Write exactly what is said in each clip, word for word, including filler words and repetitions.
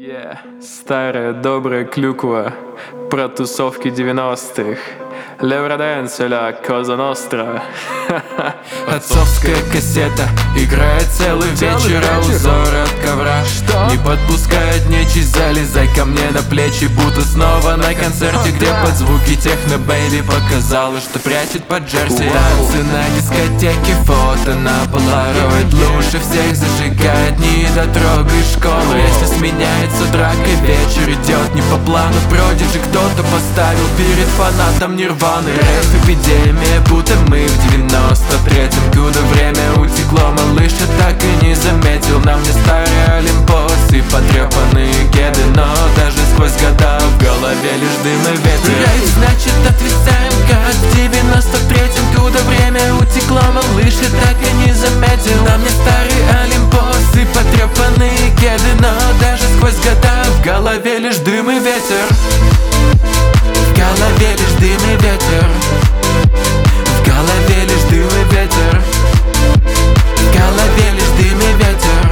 Yeah. Старая добрая клюква про тусовки девяностых. Левроденс ля Коза Ностра. Отцовская кассета играет целый вечер, а узор от ковра не подпускает нечисть. Залезай ко мне на плечи, будто снова на концерте, где под звуки техно бэйби показала, что прячет под джерси. Танцы на дискотеке, фото на полароид, лучше всех зажигает недотрогой школы. Если сменяется драка, вечер идет не по плану. Продиджи кто-то поставил перед фанатом Нирваны. Рэп-эпидемия, будто мы в девяносто третьем, куда время утекло, малыш, я так и не заметил. На мне старый Олимпос и потрепанные кеды, но даже сквозь года в голове лишь дым и ветер. Рейв, значит, отвисаем, как в девяносто третьем, куда время утекло, малыш, я так и не заметил. На мне старый Олимпос и потрепанные кеды, но даже сквозь года в голове лишь дым и ветер. В голове лишь дым и ветер. В голове лишь дым и ветер. В голове лишь дым и ветер.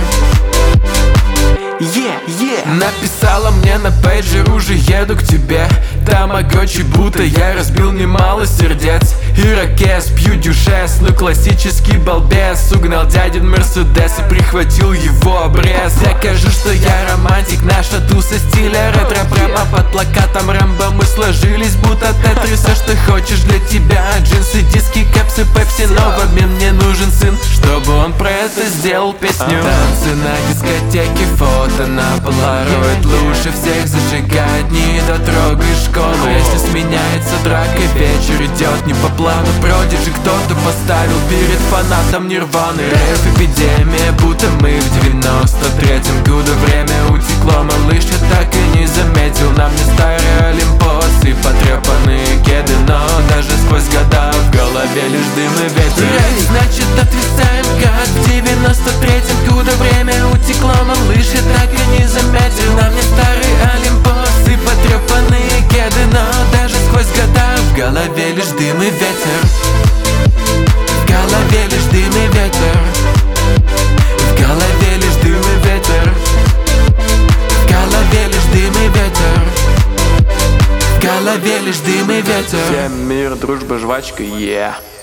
Yeah, yeah. Написала мне на пейджер: уже еду к тебе. Тамагочи, будто я разбил немало сердец. Ирокез, пью дюшес, ну классический балбес. Угнал дядин Мерседес и прихватил его обрез. Я кажу, что я романтик, наша туса стиля ретро. Прямо под плакатом Рэмбо мы сложились, будто тетрис. Все, что хочешь для тебя: джинсы, диски, кэпсы, пепси. Но в обмен мне нужен сын, чтобы он про это сделал песню. Танцы на дискотеке, фото на полароид, лучше всех зажигает недотрогой школы. Если сменяется драка, вечер идет не по плану. Продиджи кто-то поставил перед фанатом Нирваны. Рэп-эпидемия, будто мы в девяносто третьем, куда время утекло, малыш, я так и не заметил. На мне старый Олимпос и потрепанные кеды, но даже сквозь года в голове лишь дым и ветер. Рейв, значит, отвисаем, как в девяносто третьем, куда время утекло, малыш, я так и не заметил. На мне старый Олимпос и потрепанные кеды, но даже сквозь года в голове лишь дым и ветер. В голове лишь дым и ветер. В голове лишь дым и ветер. В голове лишь дым и ветер. В голове лишь дым и ветер. Всем мир, дружба, жвачка, yeah.